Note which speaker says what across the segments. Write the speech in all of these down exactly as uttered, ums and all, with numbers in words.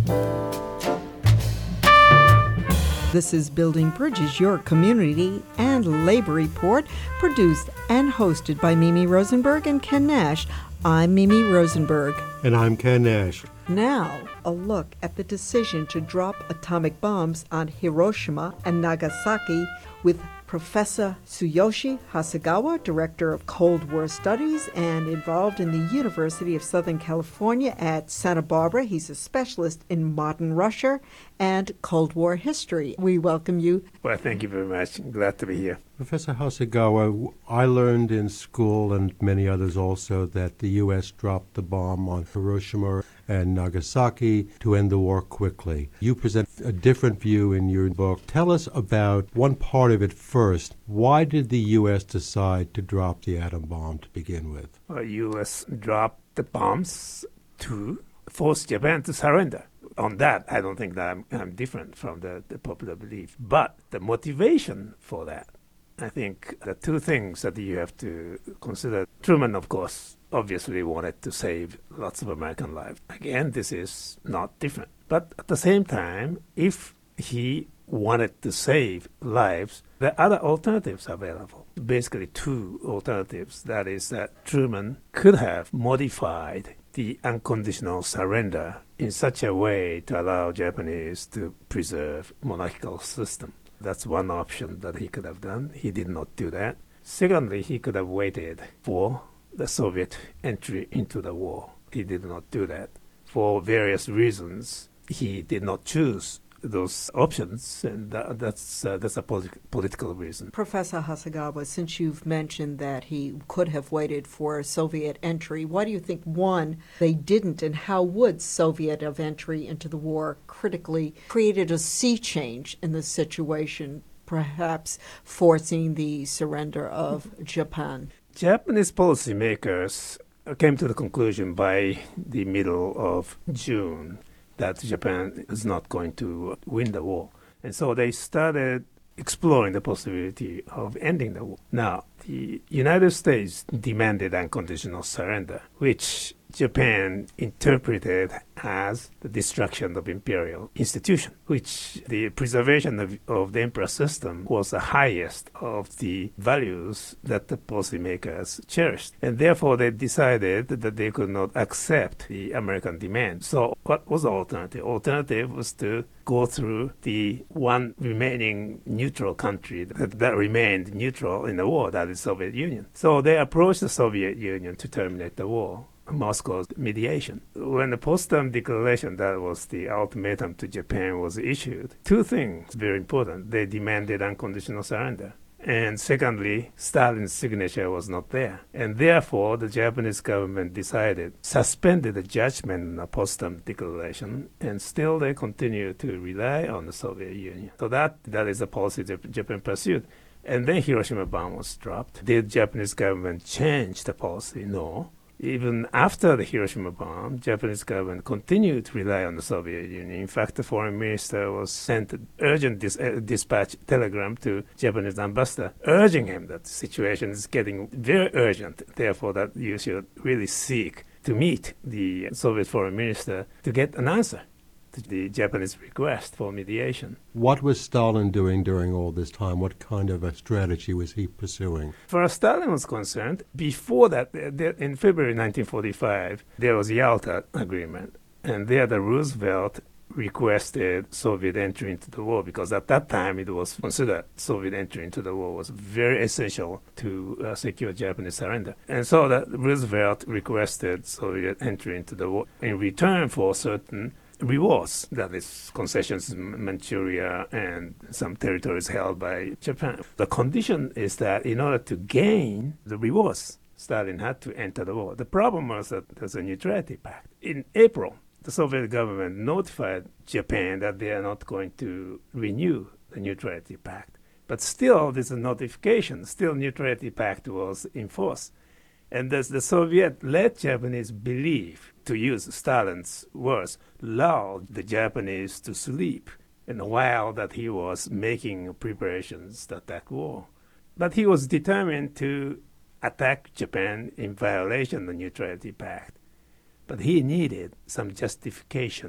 Speaker 1: This is Building Bridges, your community and labor report, produced and hosted by Mimi Rosenberg and Ken Nash. I'm Mimi Rosenberg.
Speaker 2: And I'm Ken Nash.
Speaker 1: Now, a look at the decision to drop atomic bombs on Hiroshima and Nagasaki with Professor Tsuyoshi Hasegawa, Director of Cold War Studies and involved in the University of Southern California at Santa Barbara. He's a specialist in modern Russia and Cold War history. We welcome you.
Speaker 3: Well, thank you very much. Glad to be here.
Speaker 2: Professor Hasegawa, I learned in school, and many others also, that the U S dropped the bomb on Hiroshima and Nagasaki to end the war quickly. You present a different view in your book. Tell us about one part of it first. Why did the U S decide to drop the atom bomb to begin with?
Speaker 3: The U S dropped the bombs to force Japan to surrender. On that, I don't think that I'm, I'm different from the, the popular belief. But the motivation for that, I think the two things that you have to consider. Truman, of course, obviously wanted to save lots of American lives. Again, this is not different. But at the same time, if he wanted to save lives, there are other alternatives available. Basically, two alternatives. That is that Truman could have modified the unconditional surrender in such a way to allow Japanese to preserve monarchical system. That's one option that he could have done. He did not do that. Secondly, he could have waited for the Soviet entry into the war. He did not do that. For various reasons, he did not choose those options, and that, that's uh, that's a politi- political reason.
Speaker 1: Professor Hasegawa, since you've mentioned that he could have waited for Soviet entry, why do you think, one, they didn't, and how would Soviet of entry into the war critically created a sea change in the situation, perhaps forcing the surrender of Japan?
Speaker 3: Japanese policymakers came to the conclusion by the middle of June that Japan is not going to win the war. And so they started exploring the possibility of ending the war. Now, the United States demanded unconditional surrender, which Japan interpreted as the destruction of imperial institution, which the preservation of, of the emperor system was the highest of the values that the policymakers cherished. And therefore, they decided that they could not accept the American demand. So what was the alternative? Alternative was to go through the one remaining neutral country that, that remained neutral in the war, that is Soviet Union. So they approached the Soviet Union to terminate the war. Moscow's mediation. When the Potsdam Declaration, that was the ultimatum to Japan, was issued, two things very important. They demanded unconditional surrender. And secondly, Stalin's signature was not there. And therefore, the Japanese government decided, suspended the judgment in the Potsdam Declaration, and still they continue to rely on the Soviet Union. So that that is the policy that Japan pursued. And then Hiroshima bomb was dropped. Did Japanese government change the policy? No. Even after the Hiroshima bomb, Japanese government continued to rely on the Soviet Union. In fact, the foreign minister was sent an urgent dis- uh, dispatch telegram to Japanese ambassador, urging him that the situation is getting very urgent, therefore that you should really seek to meet the Soviet foreign minister to get an answer to the Japanese request for mediation.
Speaker 2: What was Stalin doing during all this time? What kind of a strategy was he pursuing?
Speaker 3: As far as Stalin was concerned, before that, in February nineteen forty-five, there was Yalta Agreement. And there the Roosevelt requested Soviet entry into the war because at that time it was considered Soviet entry into the war was very essential to uh, secure Japanese surrender. And so that Roosevelt requested Soviet entry into the war in return for certain rewards, that is concessions in Manchuria and some territories held by Japan. The condition is that in order to gain the rewards, Stalin had to enter the war. The problem was that there's a neutrality pact. In April, the Soviet government notified Japan that they are not going to renew the neutrality pact. But still, there's a notification. Still, neutrality pact was in force. And thus the Soviet let Japanese believe, to use Stalin's words, lulled the Japanese to sleep, and while that he was making preparations to attack war. But he was determined to attack Japan in violation of the Neutrality Pact. But he needed some justification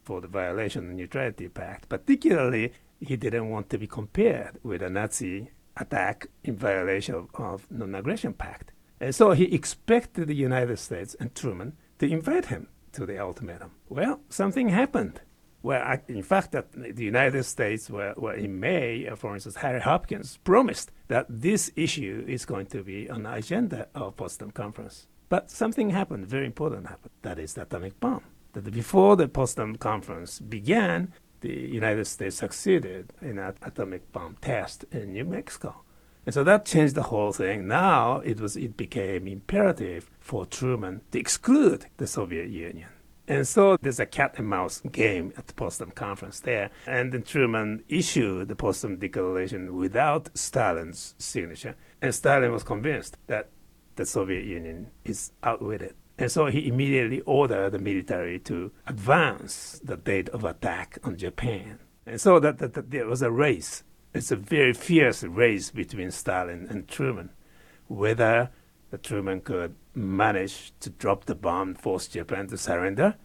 Speaker 3: for the violation of the Neutrality Pact. Particularly, he didn't want to be compared with a Nazi attack in violation of, of non-aggression pact. And so he expected the United States and Truman to invite him to the ultimatum. Well, something happened. Well, in fact, that the United States were, were in May, for instance, Harry Hopkins promised that this issue is going to be on the agenda of Potsdam Conference. But something happened, very important happened. That is the atomic bomb. That before the Potsdam Conference began, the United States succeeded in an atomic bomb test in New Mexico. And so that changed the whole thing. Now it was it became imperative for Truman to exclude the Soviet Union. And so there's a cat and mouse game at the Potsdam Conference there. And then Truman issued the Potsdam Declaration without Stalin's signature. And Stalin was convinced that the Soviet Union is outwitted. And so he immediately ordered the military to advance the date of attack on Japan. And so that, that, that there was a race. It's a very fierce race between Stalin and Truman, whether the Truman could manage to drop the bomb and force Japan to surrender,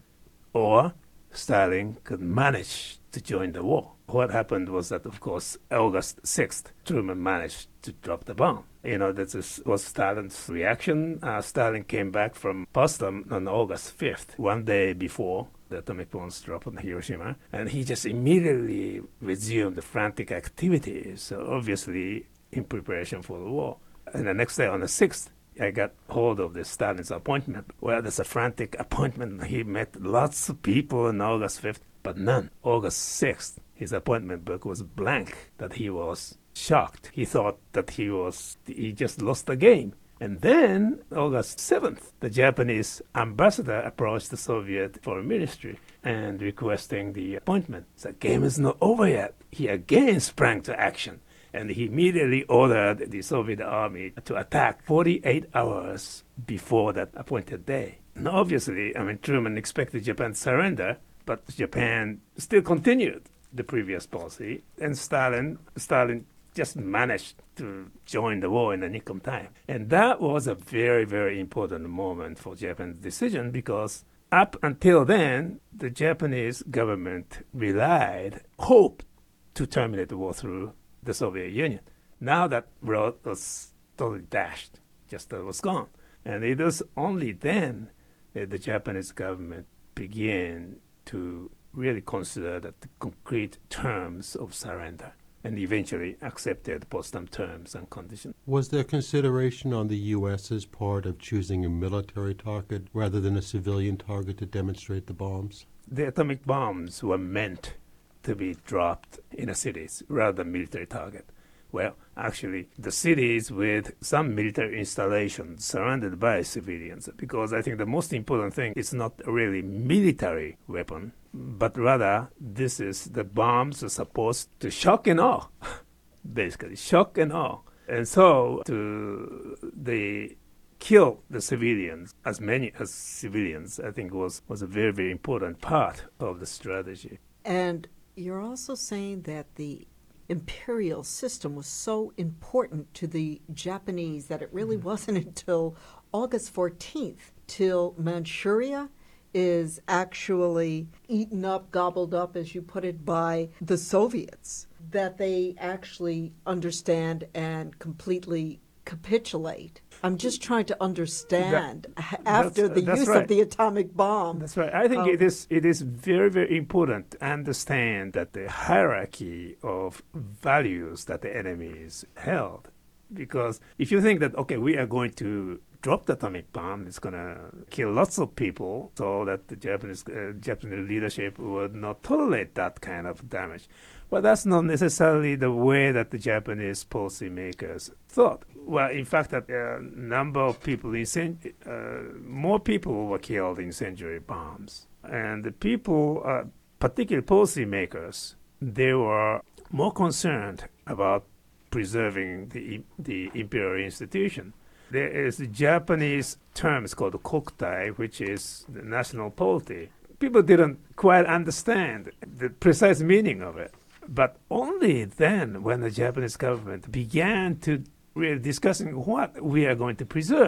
Speaker 3: or Stalin could manage to join the war. What happened was that, of course, August sixth, Truman managed to drop the bomb. You know, that was Stalin's reaction. Uh, Stalin came back from Potsdam on August fifth, one day before the atomic bombs dropped on Hiroshima, and he just immediately resumed the frantic activities, so obviously in preparation for the war. And the next day, on the sixth, I got hold of the Stalin's appointment. Well, there's a frantic appointment. He met lots of people on August fifth, but none. August sixth, his appointment book was blank, that he was shocked. He thought that he was, he just lost the game. And then, August seventh, the Japanese ambassador approached the Soviet Foreign Ministry and requesting the appointment. The game is not over yet. He again sprang to action. And he immediately ordered the Soviet army to attack forty-eight hours before that appointed day. And obviously, I mean, Truman expected Japan to surrender, but Japan still continued the previous policy. And Stalin, Stalin just managed to join the war in the nick of time. And that was a very, very important moment for Japan's decision, because up until then, the Japanese government relied, hoped to terminate the war through the Soviet Union. Now that road was totally dashed, just uh, was gone. And it was only then that the Japanese government began to really consider that the concrete terms of surrender, and eventually accepted Potsdam terms and conditions.
Speaker 2: Was there consideration on the U S's part of choosing a military target rather than a civilian target to demonstrate the bombs?
Speaker 3: The atomic bombs were meant to be dropped in the cities rather than military target. Well, actually, the cities with some military installations surrounded by civilians, because I think the most important thing is not really military weapon, but rather this is the bombs are supposed to shock and awe, basically, shock and awe. And so to the kill the civilians, as many as civilians, I think was, was a very, very important part of the strategy.
Speaker 1: And you're also saying that the imperial system was so important to the Japanese that it really mm-hmm. wasn't until August fourteenth till Manchuria is actually eaten up, gobbled up, as you put it, by the Soviets, that they actually understand and completely capitulate. I'm just trying to understand that, after the use
Speaker 3: right.
Speaker 1: of the atomic bomb.
Speaker 3: That's right. I think um, it is it is very, very important to understand that the hierarchy of values that the enemies held. Because if you think that, okay, we are going to drop the atomic bomb, it's going to kill lots of people, so that the Japanese uh, Japanese leadership would not tolerate that kind of damage. But that's not necessarily the way that the Japanese policymakers thought. Well, in fact, a uh, number of people, in cent- uh, more people were killed in incendiary bombs. And the people, uh, particularly policymakers, they were more concerned about preserving the the imperial institution. There is a Japanese term called kokutai, which is the national polity. People didn't quite understand the precise meaning of it. But only then, when the Japanese government began to really discussing what we are going to preserve,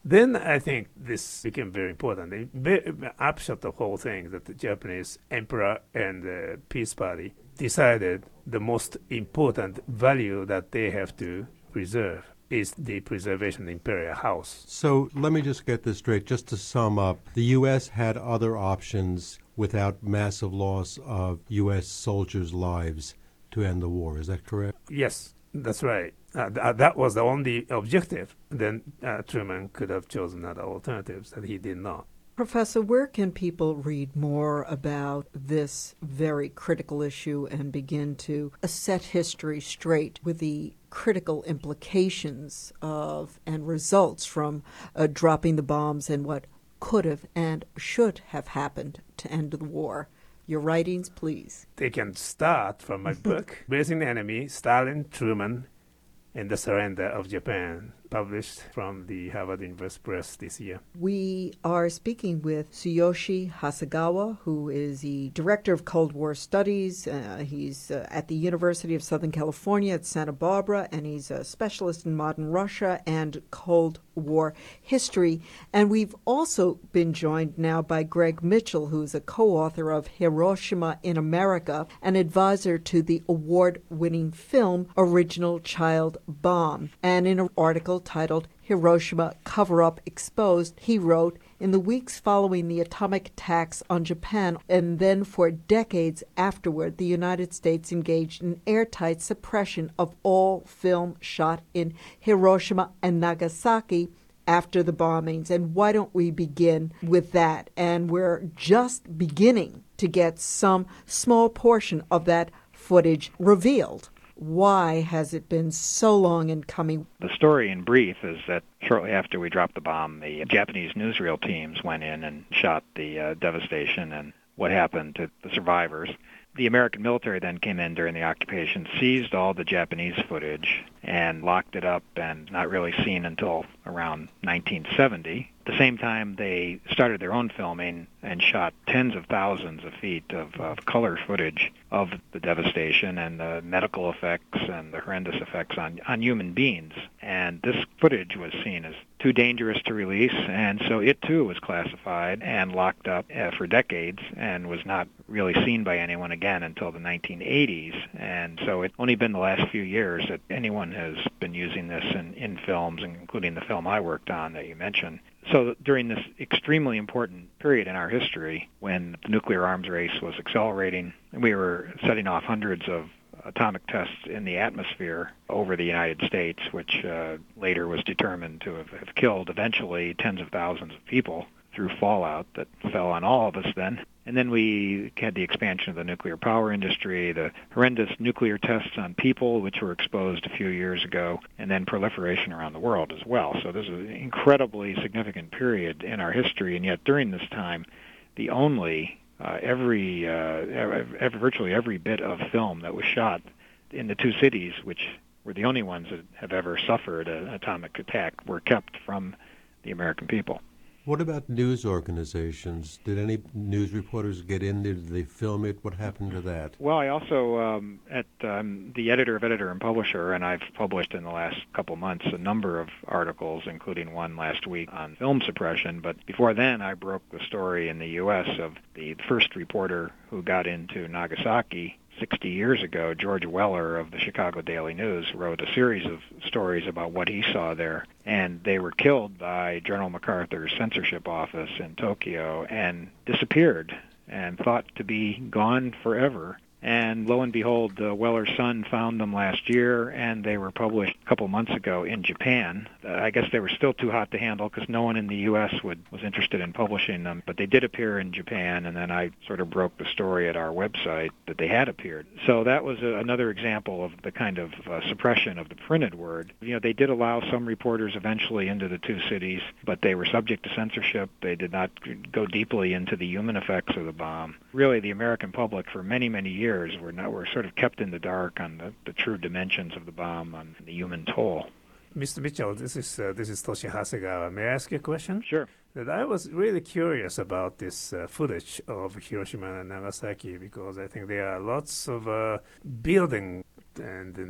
Speaker 3: Then I think this became very important. The very upshot of the whole thing that the Japanese emperor and the Peace Party decided the most important value that they have to preserve is the preservation of the imperial house.
Speaker 2: So let me just get this straight. Just to sum up, the U S had other options without massive loss of U S soldiers' lives to end the war. Is that correct?
Speaker 3: Yes, that's right. Uh, th- that was the only objective. Then uh, Truman could have chosen other alternatives that he did not.
Speaker 1: Professor, where can people read more about this very critical issue and begin to set history straight with the critical implications of and results from uh, dropping the bombs and what could have and should have happened to end the war? Your writings, please.
Speaker 3: They can start from my book, Raising the Enemy, Stalin, Truman, and the Surrender of Japan, published from the Harvard University Press this year.
Speaker 1: We are speaking with Tsuyoshi Hasegawa, who is the Director of Cold War Studies. Uh, he's uh, at the University of Southern California at Santa Barbara, and he's a specialist in modern Russia and Cold War history. And we've also been joined now by Greg Mitchell, who is a co-author of Hiroshima in America, an advisor to the award-winning film Original Child Bomb. And in an article titled Hiroshima Cover-Up Exposed, he wrote, in the weeks following the atomic attacks on Japan, and then for decades afterward, the United States engaged in airtight suppression of all film shot in Hiroshima and Nagasaki after the bombings. And why don't we begin with that? And we're just beginning to get some small portion of that footage revealed. Why has it been so long in coming?
Speaker 4: The story in brief is that shortly after we dropped the bomb, the Japanese newsreel teams went in and shot the uh, devastation and what happened to the survivors. The American military then came in during the occupation, seized all the Japanese footage, and locked it up and not really seen until around nineteen seventy. At the same time, they started their own filming and shot tens of thousands of feet of, of color footage of the devastation and the medical effects and the horrendous effects on, on human beings. And this footage was seen as too dangerous to release, and so it too was classified and locked up uh, for decades and was not really seen by anyone again until the nineteen eighties. And so it's only been the last few years that anyone has been using this in, in films, including the film I worked on that you mentioned. So during this extremely important period in our history, when the nuclear arms race was accelerating, we were setting off hundreds of atomic tests in the atmosphere over the United States, which uh, later was determined to have, have killed eventually tens of thousands of people through fallout that fell on all of us then. And then we had the expansion of the nuclear power industry, the horrendous nuclear tests on people, which were exposed a few years ago, and then proliferation around the world as well. So this is an incredibly significant period in our history, and yet during this time, the only, uh, every, uh, every, virtually every bit of film that was shot in the two cities, which were the only ones that have ever suffered an atomic attack, were kept from the American people.
Speaker 2: What about news organizations? Did any news reporters get in? Did they film it? What happened to that?
Speaker 4: Well, I also, um, at um, the editor of Editor and Publisher, and I've published in the last couple months a number of articles, including one last week on film suppression. But before then, I broke the story in the U S of the first reporter who got into Nagasaki sixty years ago. George Weller of the Chicago Daily News wrote a series of stories about what he saw there, and they were killed by General MacArthur's censorship office in Tokyo and disappeared and thought to be gone forever. And lo and behold, uh, Weller's son found them last year, and they were published a couple months ago in Japan. Uh, I guess they were still too hot to handle because no one in the U S would was interested in publishing them, but they did appear in Japan, and then I sort of broke the story at our website that they had appeared. So that was a, another example of the kind of uh, suppression of the printed word. You know, they did allow some reporters eventually into the two cities, but they were subject to censorship. They did not go deeply into the human effects of the bomb. Really, the American public for many, many years Were, not, were sort of kept in the dark on the, the true dimensions of the bomb, on the human toll.
Speaker 3: Mister Mitchell, this is uh, this is Toshi Hasegawa. May I ask you a question?
Speaker 4: Sure.
Speaker 3: That I was really curious about this uh, footage of Hiroshima and Nagasaki because I think there are lots of uh, building and, and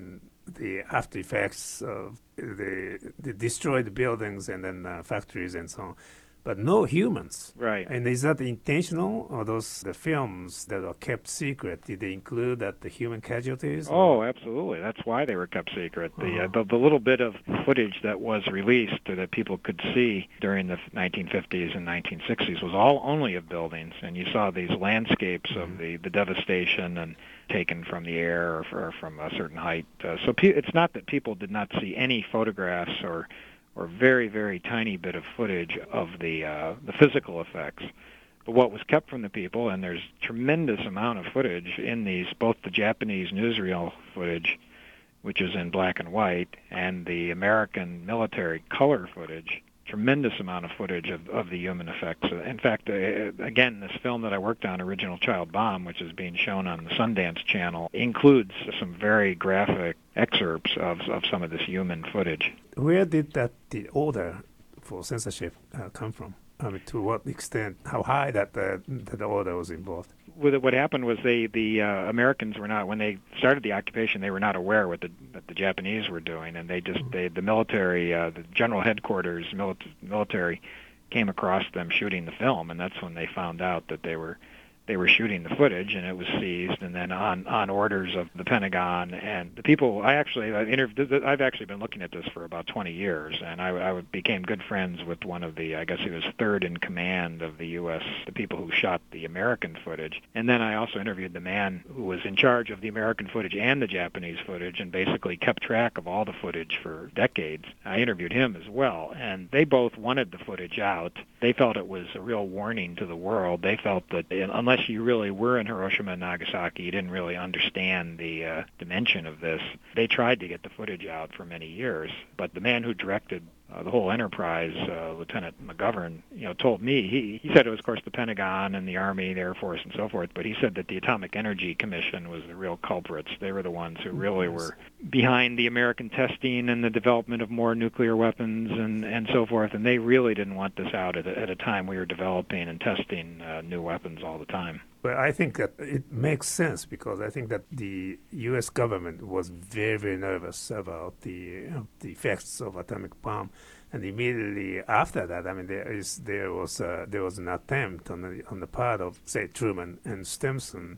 Speaker 3: the after effects of the, the destroyed buildings and then uh, factories and so on, but no humans.
Speaker 4: Right.
Speaker 3: And is that intentional, or those the films that are kept secret? Did they include that the human casualties?
Speaker 4: Oh, absolutely. That's why they were kept secret. The,
Speaker 3: Uh-huh.
Speaker 4: uh, the the little bit of footage that was released that people could see during the nineteen fifties and nineteen sixties was all only of buildings, and you saw these landscapes
Speaker 3: Mm-hmm.
Speaker 4: of the, the devastation and taken from the air or, or from a certain height. Uh, so pe- it's not that people did not see any photographs or or very, very tiny bit of footage of the uh, the physical effects. But what was kept from the people, and there's tremendous amount of footage in these, both the Japanese newsreel footage, which is in black and white, and the American military color footage, tremendous amount of footage of, of the human effects. In fact, uh, again, this film that I worked on, Original Child Bomb, which is being shown on the Sundance Channel, includes some very graphic excerpts of, of some of this human footage.
Speaker 3: Where did that the order for censorship uh, come from? I mean, to what extent, how high that the, that the order was involved?
Speaker 4: With what happened was they the uh, Americans were not, when they started the occupation, they were not aware what the what the Japanese were doing, and they just they the military uh, the general headquarters mili- military came across them shooting the film, and that's when they found out that they were they were shooting the footage, and it was seized, and then on on orders of the Pentagon and the people. I actually I interviewed. I've actually been looking at this for about twenty years, and I, I became good friends with one of the, I guess he was third in command of the U S, the people who shot the American footage, and then I also interviewed the man who was in charge of the American footage and the Japanese footage, and basically kept track of all the footage for decades. I interviewed him as well, and they both wanted the footage out. They felt it was a real warning to the world. They felt that unless you really were in Hiroshima and Nagasaki, you didn't really understand the uh, dimension of this. They tried to get the footage out for many years, but the man who directed uh, the whole enterprise, uh, Lieutenant McGovern, you know, told me, he, he said it was, of course, the Pentagon and the Army, the Air Force, and so forth, but he said that the Atomic Energy Commission was the real culprits. They were the ones who really
Speaker 3: Yes.
Speaker 4: were behind the American testing and the development of more nuclear weapons and, and so forth, and they really didn't want this out at a, at a time we were developing and testing uh, new weapons all the time.
Speaker 3: Well, I think that it makes sense because I think that the U S government was very, very nervous about the you know, the effects of atomic bomb, and immediately after that, I mean, there is there was uh, there was an attempt on the on the part of say Truman and Stimson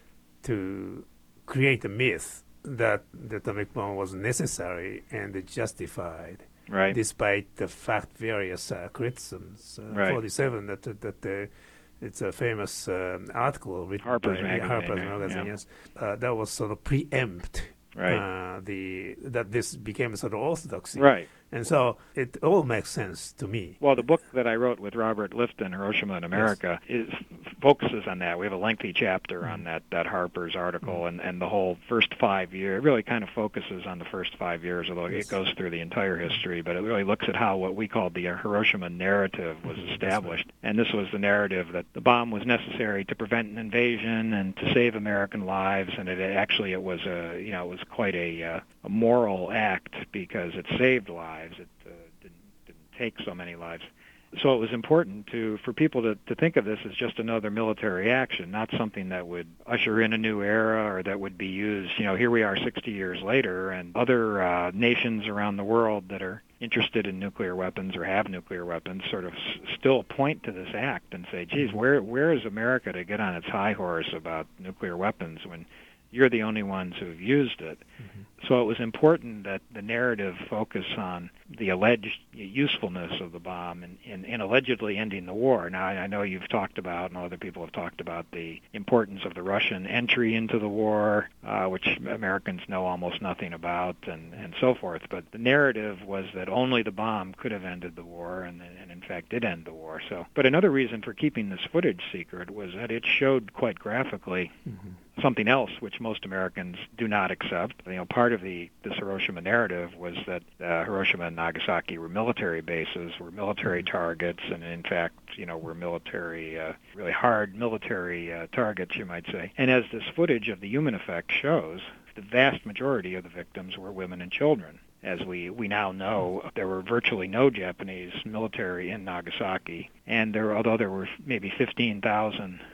Speaker 3: to create a myth that the atomic bomb was necessary and justified.
Speaker 4: Right.
Speaker 3: Despite the fact various uh, criticisms, uh,
Speaker 4: Right.
Speaker 3: forty-seven that that the it's a famous um, article written
Speaker 4: Harper's
Speaker 3: by
Speaker 4: Magazine,
Speaker 3: Harper's
Speaker 4: yeah,
Speaker 3: Magazine,
Speaker 4: yeah.
Speaker 3: yes. Uh, that was sort of preempt
Speaker 4: Right.
Speaker 3: uh, the that this became sort of orthodoxy.
Speaker 4: Right.
Speaker 3: And so it all makes sense to me.
Speaker 4: Well, the book that I wrote with Robert Lifton, Hiroshima in America, is, focuses on that. We have a lengthy chapter on that, that Harper's article, and, and the whole first five years. It really kind of focuses on the first five years, although
Speaker 3: Yes.
Speaker 4: it goes through the entire history, but it really looks at how what we called the Hiroshima narrative was established. And this was the narrative that the bomb was necessary to prevent an invasion and to save American lives, and it actually it was a, you know, it was quite a, uh, a moral act because it saved lives. It uh, didn't, didn't take so many lives. So it was important to for people to, to think of this as just another military action, not something that would usher in a new era or that would be used. You know, here we are sixty years later, and other uh, nations around the world that are interested in nuclear weapons or have nuclear weapons sort of s- still point to this act and say, geez, where where is America to get on its high horse about nuclear weapons when you're the only ones who have used it? Mm-hmm. So it was important that the narrative focus on the alleged usefulness of the bomb in, in, in allegedly ending the war. Now, I, I know you've talked about, and other people have talked about, the importance of the Russian entry into the war, uh, which Americans know almost nothing about, and, and so forth. But the narrative was that only the bomb could have ended the war, and, and in fact did end the war. So, but another reason for keeping this footage secret was that it showed quite graphically mm-hmm. something else which most Americans do not accept. You know, part of the this Hiroshima narrative was that uh, Hiroshima and Nagasaki were military bases, were military targets, and in fact, you know, were military, uh, really hard military uh, targets, you might say. And as this footage of the human effect shows, the vast majority of the victims were women and children. As we, we now know, there were virtually no Japanese military in Nagasaki, and there, although there were maybe fifteen thousand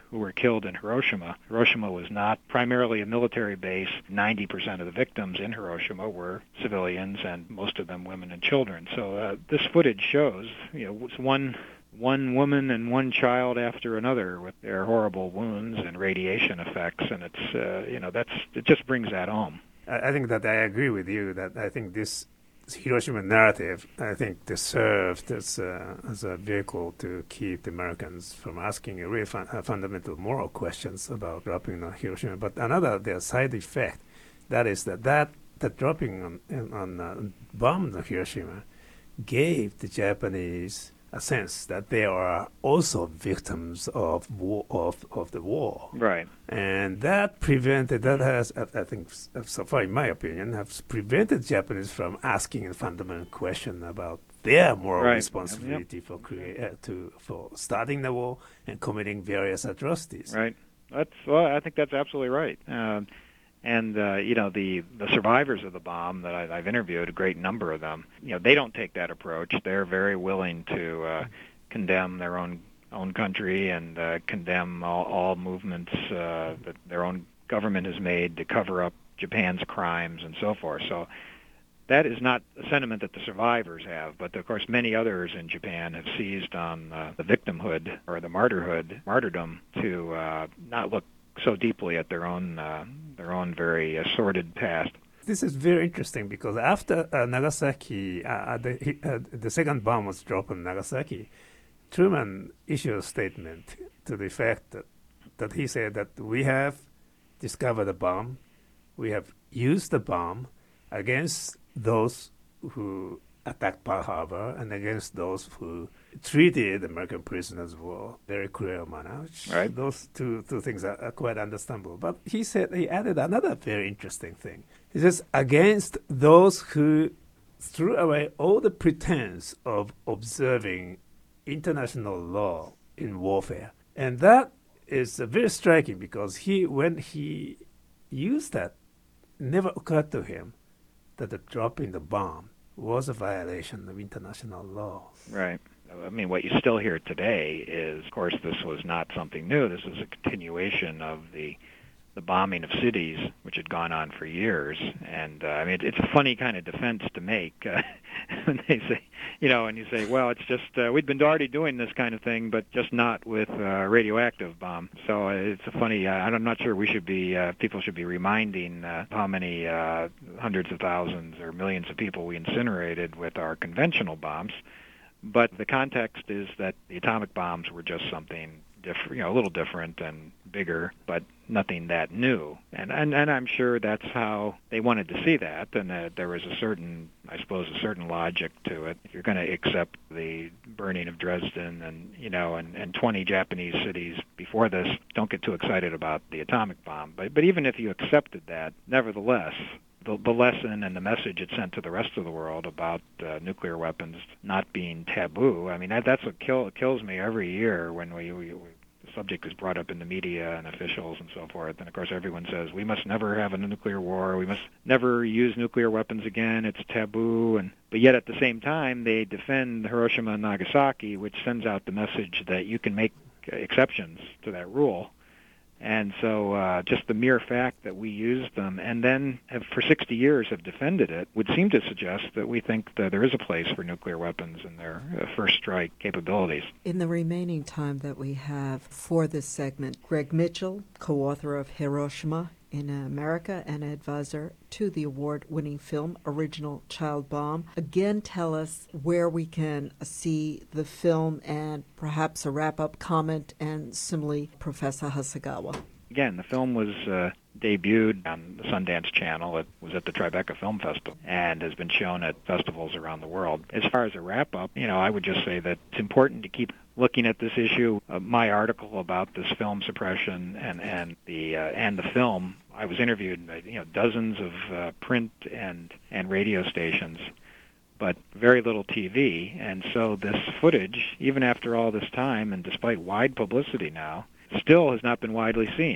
Speaker 4: who were killed in Hiroshima. Hiroshima was not primarily a military base. ninety percent of the victims in Hiroshima were civilians, and most of them women and children. So uh, this footage shows, you know, it's one one woman and one child after another with their horrible wounds and radiation effects, and it's uh, you know that's it just brings that home.
Speaker 3: I think that I agree with you that I think this Hiroshima narrative, I think, they served as a, as a vehicle to keep the Americans from asking really fun, uh, fundamental moral questions about dropping on Hiroshima. But another the side effect, that is that that, that dropping on, on uh, bomb on Hiroshima gave the Japanese a sense that they are also victims of war, of of the war,
Speaker 4: right?
Speaker 3: And that prevented that has I think so far in my opinion has prevented Japanese from asking a fundamental question about their moral
Speaker 4: right.
Speaker 3: responsibility yep. for create uh, to for starting the war and committing various atrocities.
Speaker 4: Right. That's well, I think that's absolutely right. Um, And, uh, you know, the, the survivors of the bomb that I, I've interviewed, a great number of them, you know, they don't take that approach. They're very willing to uh, condemn their own own country and uh, condemn all, all movements uh, that their own government has made to cover up Japan's crimes and so forth. So that is not a sentiment that the survivors have, but of course many others in Japan have seized on uh, the victimhood or the martyrhood, martyrdom to uh, not look so deeply at their own uh, their own very uh, sordid past.
Speaker 3: This is very interesting because after uh, Nagasaki, uh, the, uh, the second bomb was dropped on Nagasaki, Truman issued a statement to the effect that, that he said that we have discovered a bomb, we have used the bomb against those who attacked Pearl Harbor and against those who treated American prisoners of war very cruel manner. Which
Speaker 4: right.
Speaker 3: Those two two things are, are quite understandable. But he said he added another very interesting thing. He says against those who threw away all the pretense of observing international law in warfare, and that is uh, very striking because he when he used that, it never occurred to him that the dropping the bomb was a violation of international law.
Speaker 4: Right. I mean, what you still hear today is, of course, this was not something new. This is a continuation of the the bombing of cities, which had gone on for years. And, uh, I mean, it, it's a funny kind of defense to make uh, when they say, you know, and you say, well, it's just, uh, we'd been already doing this kind of thing, but just not with uh, radioactive bomb. So uh, it's a funny, uh, I'm not sure we should be, uh, people should be reminding uh, how many uh, hundreds of thousands or millions of people we incinerated with our conventional bombs. But the context is that the atomic bombs were just something different, you know, a little different and bigger, but nothing that new. And, and and I'm sure that's how they wanted to see that, and that there was a certain, I suppose, a certain logic to it. If you're going to accept the burning of Dresden and, you know, and, and twenty Japanese cities before this, don't get too excited about the atomic bomb. But but even if you accepted that, nevertheless, The, the lesson and the message it sent to the rest of the world about uh, nuclear weapons not being taboo. I mean, that, that's what kill, kills me every year when we, we, we the subject is brought up in the media and officials and so forth. And, of course, everyone says, we must never have a nuclear war. We must never use nuclear weapons again. It's taboo. And But yet, at the same time, they defend Hiroshima and Nagasaki, which sends out the message that you can make exceptions to that rule. And so uh, just the mere fact that we used them and then have for sixty years have defended it would seem to suggest that we think that there is a place for nuclear weapons and their uh, first strike capabilities.
Speaker 1: In the remaining time that we have for this segment, Greg Mitchell, co-author of Hiroshima in America and advisor to the award-winning film Original Child Bomb. Again, tell us where we can see the film and perhaps a wrap-up comment, and similarly, Professor Hasegawa.
Speaker 4: Again, the film was uh, debuted on the Sundance Channel. It was at the Tribeca Film Festival and has been shown at festivals around the world. As far as a wrap-up, you know, I would just say that it's important to keep looking at this issue. Uh, my article about this film suppression and and the uh, and the film, I was interviewed by, you know, dozens of uh, print and and radio stations, but very little T V. And so this footage, even after all this time and despite wide publicity now, still has not been widely seen.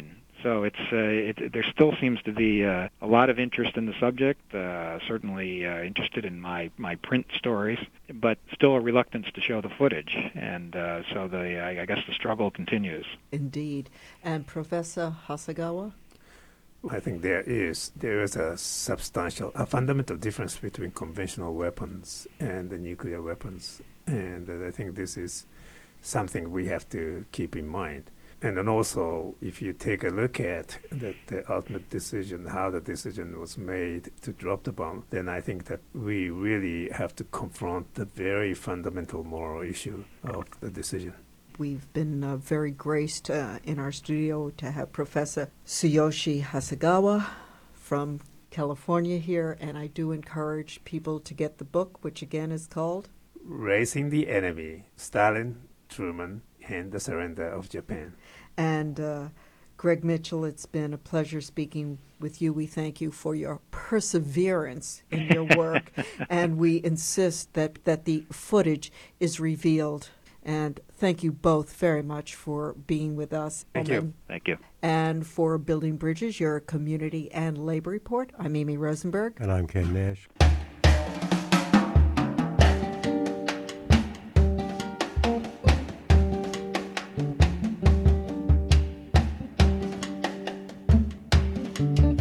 Speaker 4: So it's uh, it, there still seems to be uh, a lot of interest in the subject, uh, certainly uh, interested in my, my print stories, but still a reluctance to show the footage. And uh, so the I, I guess the struggle continues.
Speaker 1: Indeed. And Professor Hasegawa?
Speaker 3: I think there is there is a substantial, a fundamental difference between conventional weapons and the nuclear weapons, and uh, I think this is something we have to keep in mind. And then also, if you take a look at the, the ultimate decision, how the decision was made to drop the bomb, then I think that we really have to confront the very fundamental moral issue of the decision.
Speaker 1: We've been uh, very graced uh, in our studio to have Professor Tsuyoshi Hasegawa from California here, and I do encourage people to get the book, which again is called
Speaker 3: Racing the Enemy, Stalin, Truman, and the Surrender of Japan.
Speaker 1: And uh, Greg Mitchell, it's been a pleasure speaking with you. We thank you for your perseverance in your work, and we insist that, that the footage is revealed. And thank you both very much for being with us.
Speaker 3: Thank
Speaker 1: and,
Speaker 3: you.
Speaker 4: Thank you.
Speaker 1: And for Building Bridges, your community and labor report, I'm Amy Rosenberg.
Speaker 2: And I'm Ken Nash.
Speaker 1: Thank you.